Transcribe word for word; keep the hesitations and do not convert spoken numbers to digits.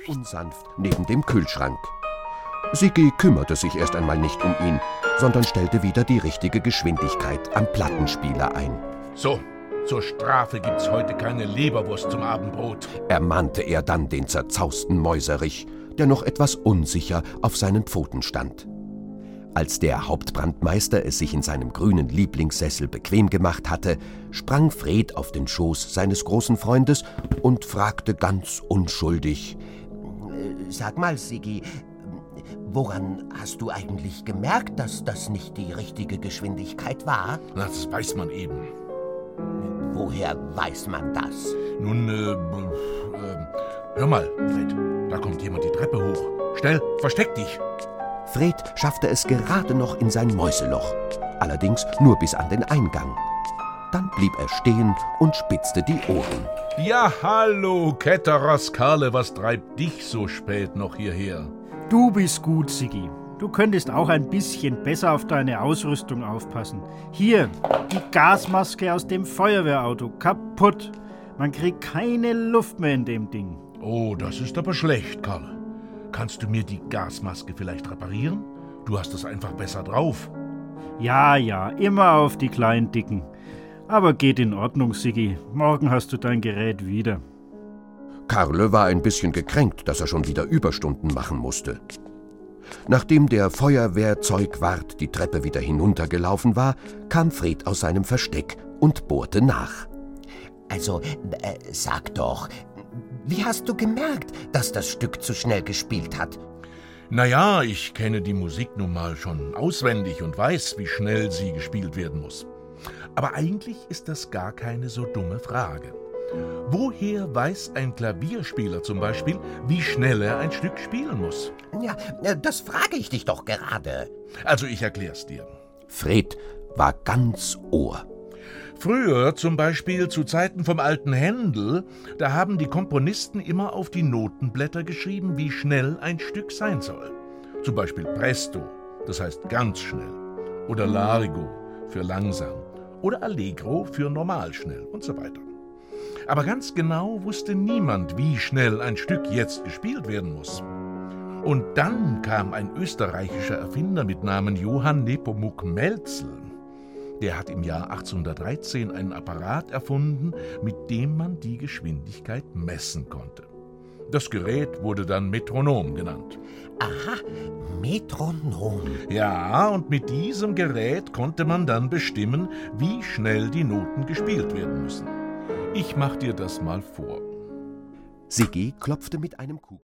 unsanft neben dem Kühlschrank. Siggi kümmerte sich erst einmal nicht um ihn, sondern stellte wieder die richtige Geschwindigkeit am Plattenspieler ein. So, zur Strafe gibt's heute keine Leberwurst zum Abendbrot, ermahnte er dann den zerzausten Mäuserich, der noch etwas unsicher auf seinen Pfoten stand. Als der Hauptbrandmeister es sich in seinem grünen Lieblingssessel bequem gemacht hatte, sprang Fred auf den Schoß seines großen Freundes und fragte ganz unschuldig: Sag mal, Siggi, woran hast du eigentlich gemerkt, dass das nicht die richtige Geschwindigkeit war? Das weiß man eben. Woher weiß man das? Nun, äh, äh, hör mal, Fred, da kommt jemand die Treppe hoch. Schnell, versteck dich! Fred schaffte es gerade noch in sein Mäuseloch, allerdings nur bis an den Eingang. Dann blieb er stehen und spitzte die Ohren. Ja, hallo, Ketteras Karle, was treibt dich so spät noch hierher? Du bist gut, Siggi. Du könntest auch ein bisschen besser auf deine Ausrüstung aufpassen. Hier, die Gasmaske aus dem Feuerwehrauto, kaputt. Man kriegt keine Luft mehr in dem Ding. Oh, das ist aber schlecht, Karle. Kannst du mir die Gasmaske vielleicht reparieren? Du hast es einfach besser drauf. Ja, ja, immer auf die kleinen Dicken. Aber geht in Ordnung, Siggi. Morgen hast du dein Gerät wieder. Karle war ein bisschen gekränkt, dass er schon wieder Überstunden machen musste. Nachdem der Feuerwehrzeugwart die Treppe wieder hinuntergelaufen war, kam Fred aus seinem Versteck und bohrte nach. Also, äh, sag doch, wie hast du gemerkt, dass das Stück zu schnell gespielt hat? Naja, ich kenne die Musik nun mal schon auswendig und weiß, wie schnell sie gespielt werden muss. Aber eigentlich ist das gar keine so dumme Frage. Woher weiß ein Klavierspieler zum Beispiel, wie schnell er ein Stück spielen muss? Ja, das frage ich dich doch gerade. Also ich erklär's dir. Fred war ganz Ohr. Früher, zum Beispiel zu Zeiten vom alten Händel, da haben die Komponisten immer auf die Notenblätter geschrieben, wie schnell ein Stück sein soll. Zum Beispiel Presto, das heißt ganz schnell. Oder Largo für langsam. Oder Allegro für normal schnell und so weiter. Aber ganz genau wusste niemand, wie schnell ein Stück jetzt gespielt werden muss. Und dann kam ein österreichischer Erfinder mit Namen Johann Nepomuk Mälzel. Der hat im Jahr achtzehnhundertdreizehn einen Apparat erfunden, mit dem man die Geschwindigkeit messen konnte. Das Gerät wurde dann Metronom genannt. Aha, Metronom. Ja, und mit diesem Gerät konnte man dann bestimmen, wie schnell die Noten gespielt werden müssen. Ich mach dir das mal vor. Siggi klopfte mit einem Kugelschreiber